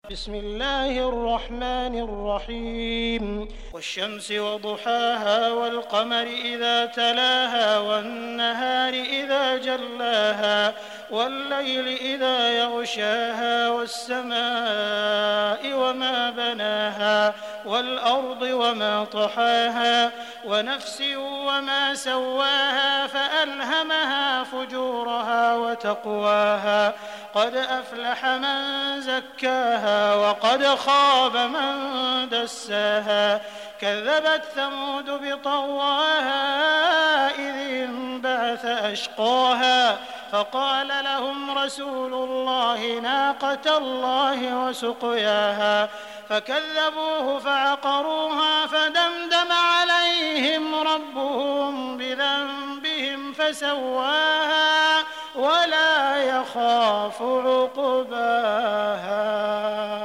بسم الله الرحمن الرحيم والشمس وضحاها والقمر إذا تلاها والنهار إذا جلاها والليل إذا يغشاها والسماء وما بناها والأرض وما طحاها ونفس وما سواها فألهمها فجورها وتقواها قد أفلح من زكاها وقد خاب من دساها كذبت ثمود بطغواها إذ انبعث أشقاها فقال لهم رسول الله ناقة الله وسقياها فكذبوه فعقروها فدمدم عليهم ربهم بذنبهم فسواها ولا يخاف عقباها.